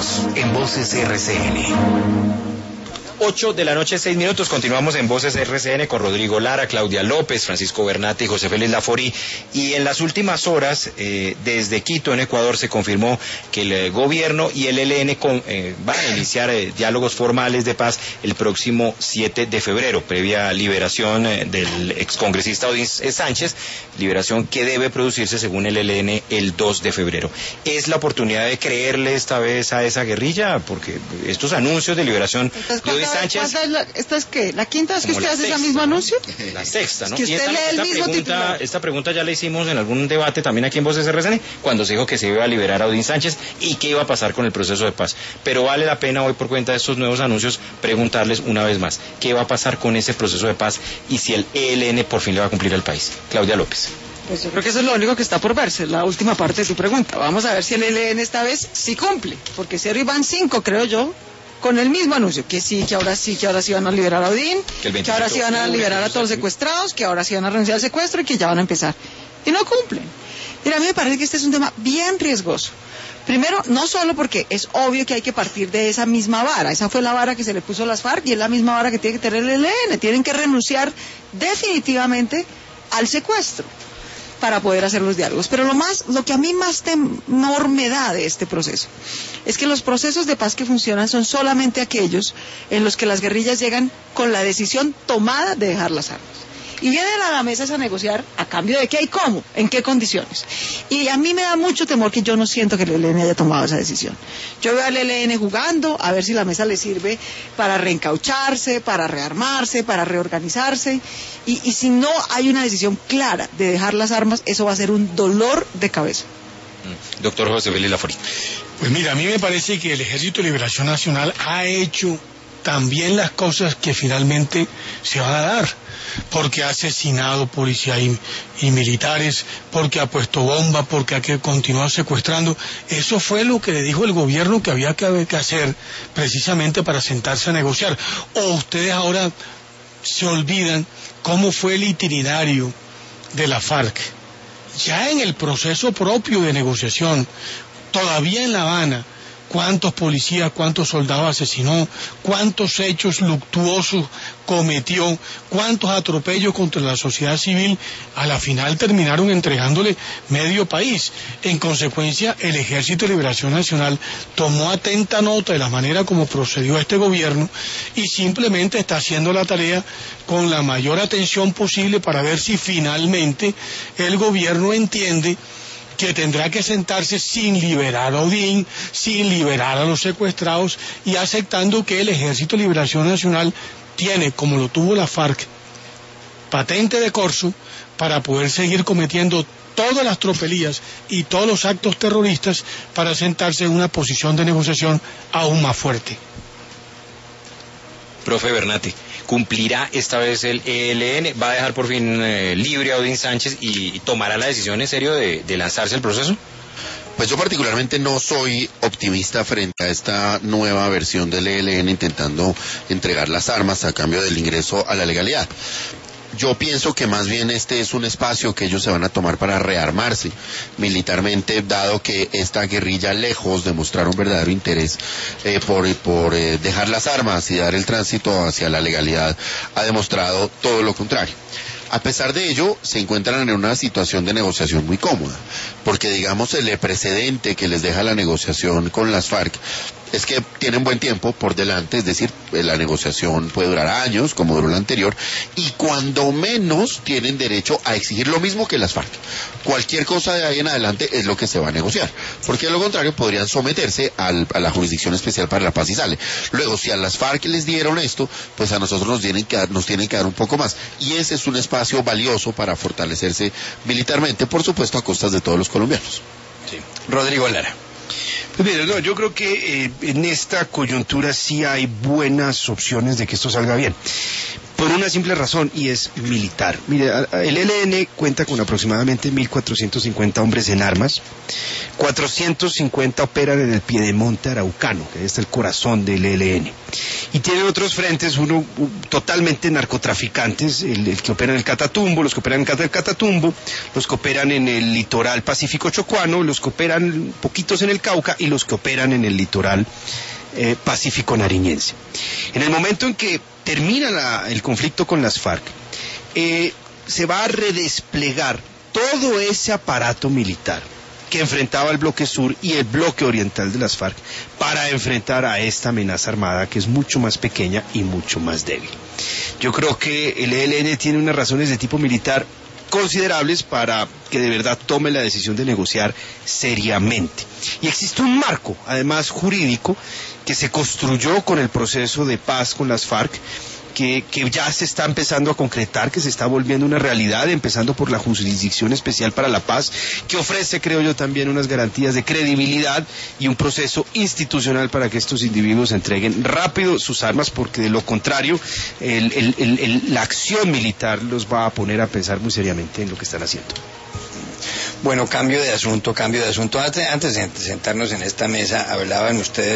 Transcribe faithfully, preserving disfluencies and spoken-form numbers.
Continuamos en Voces R C N. ocho de la noche, seis minutos. Continuamos en Voces R C N con Rodrigo Lara, Claudia López, Francisco Bernate y José Félix Laforí. Y en las últimas horas, eh, desde Quito, en Ecuador, se confirmó que el eh, gobierno y el E L N con, eh, van a iniciar eh, diálogos formales de paz el próximo siete de febrero, previa liberación eh, del excongresista Odín Sánchez, liberación que debe producirse, según el E L N, el dos de febrero. ¿Es la oportunidad de creerle esta vez a esa guerrilla? Porque estos anuncios de liberación de Odín Sánchez... Es la, ¿Esta es qué? ¿La quinta vez que usted hace ese mismo ¿no? anuncio? La sexta, ¿no? Es que usted y esta, lee el esta mismo pregunta, titular. esta pregunta ya la hicimos en algún debate también aquí en Voces R C N, cuando se dijo que se iba a liberar a Odín Sánchez y qué iba a pasar con el proceso de paz. Pero vale la pena hoy, por cuenta de estos nuevos anuncios, preguntarles una vez más, ¿qué va a pasar con ese proceso de paz y si el E L N por fin le va a cumplir al país? Claudia López. Pues yo creo que eso es lo único que está por verse, la última parte de tu pregunta. Vamos a ver si el E L N esta vez sí cumple, porque si ahora van cinco, creo yo, con el mismo anuncio, que sí, que ahora sí, que ahora sí van a liberar a Odín, que, que ahora sí van a liberar a todos los secuestrados, que ahora sí van a renunciar al secuestro y que ya van a empezar. Y no cumplen. Mira, a mí me parece que este es un tema bien riesgoso. Primero, no solo porque es obvio que hay que partir de esa misma vara, esa fue la vara que se le puso a las FARC y es la misma vara que tiene que tener el E L N, tienen que renunciar definitivamente al secuestro para poder hacer los diálogos. Pero lo más, lo que a mí más temor me da de este proceso es que los procesos de paz que funcionan son solamente aquellos en los que las guerrillas llegan con la decisión tomada de dejar las armas. Y vienen a la mesa a negociar a cambio de qué y cómo, en qué condiciones. Y a mí me da mucho temor que yo no siento que el E L N haya tomado esa decisión. Yo veo al E L N jugando, a ver si la mesa le sirve para reencaucharse, para rearmarse, para reorganizarse. Y, y si no hay una decisión clara de dejar las armas, eso va a ser un dolor de cabeza. Doctor José Félix Laforí. Pues mira, a mí me parece que el Ejército de Liberación Nacional ha hecho también las cosas que finalmente se van a dar, porque ha asesinado policías y, y militares, porque ha puesto bomba, porque ha que continuado secuestrando. Eso fue lo que le dijo el gobierno que había que, que hacer precisamente para sentarse a negociar. O ustedes ahora se olvidan cómo fue el itinerario de la FARC. Ya en el proceso propio de negociación, todavía en La Habana, cuántos policías, cuántos soldados asesinó, cuántos hechos luctuosos cometió, cuántos atropellos contra la sociedad civil, a la final terminaron entregándole medio país. En consecuencia, el Ejército de Liberación Nacional tomó atenta nota de la manera como procedió este gobierno y simplemente está haciendo la tarea con la mayor atención posible para ver si finalmente el gobierno entiende que tendrá que sentarse sin liberar a Odín, sin liberar a los secuestrados y aceptando que el Ejército de Liberación Nacional tiene, como lo tuvo la FARC, patente de corso para poder seguir cometiendo todas las tropelías y todos los actos terroristas para sentarse en una posición de negociación aún más fuerte. Profe Bernate, ¿cumplirá esta vez el E L N? ¿Va a dejar por fin eh, libre a Odín Sánchez y, y tomará la decisión en serio de, de lanzarse al proceso? Pues yo particularmente no soy optimista frente a esta nueva versión del E L N intentando entregar las armas a cambio del ingreso a la legalidad. Yo pienso que más bien este es un espacio que ellos se van a tomar para rearmarse militarmente, dado que esta guerrilla, lejos de mostrar un verdadero interés eh, por, por eh, dejar las armas y dar el tránsito hacia la legalidad, ha demostrado todo lo contrario. A pesar de ello, se encuentran en una situación de negociación muy cómoda, porque digamos el precedente que les deja la negociación con las FARC es que tienen buen tiempo por delante, es decir, la negociación puede durar años, como duró la anterior, y cuando menos tienen derecho a exigir lo mismo que las FARC. Cualquier cosa de ahí en adelante es lo que se va a negociar, porque de lo contrario podrían someterse al, a la Jurisdicción Especial para la Paz y Sale. Luego, si a las FARC les dieron esto, pues a nosotros nos tienen que dar, nos tienen que dar un poco más, y ese es un espacio valioso para fortalecerse militarmente, por supuesto a costas de todos los colombianos. Sí. Rodrigo Lara. Pues mire, no, yo creo que eh, en esta coyuntura sí hay buenas opciones de que esto salga bien. Por una simple razón, y es militar. Mire, el E L N cuenta con aproximadamente mil cuatrocientos cincuenta hombres en armas, cuatrocientos cincuenta operan en el piedemonte araucano, que es el corazón del E L N, Y tienen otros frentes, uno uh, totalmente narcotraficantes, el, el que opera en el Catatumbo, los que operan en el Catatumbo, los que operan en el litoral pacífico chocuano, los que operan poquitos en el Cauca y los que operan en el litoral eh, pacífico nariñense. En el momento en que termina la, el conflicto con las FARC, eh, se va a redesplegar todo ese aparato militar que enfrentaba el bloque sur y el bloque oriental de las FARC para enfrentar a esta amenaza armada que es mucho más pequeña y mucho más débil. Yo creo que el E L N tiene unas razones de tipo militar considerables para que de verdad tome la decisión de negociar seriamente. Y existe un marco, además jurídico, que se construyó con el proceso de paz con las FARC, Que, que ya se está empezando a concretar, que se está volviendo una realidad, empezando por la Jurisdicción Especial para la Paz, que ofrece, creo yo, también unas garantías de credibilidad y un proceso institucional para que estos individuos entreguen rápido sus armas, porque de lo contrario, el, el, el, el, la acción militar los va a poner a pensar muy seriamente en lo que están haciendo. Bueno, cambio de asunto, cambio de asunto. Antes, antes de sentarnos en esta mesa, hablaban ustedes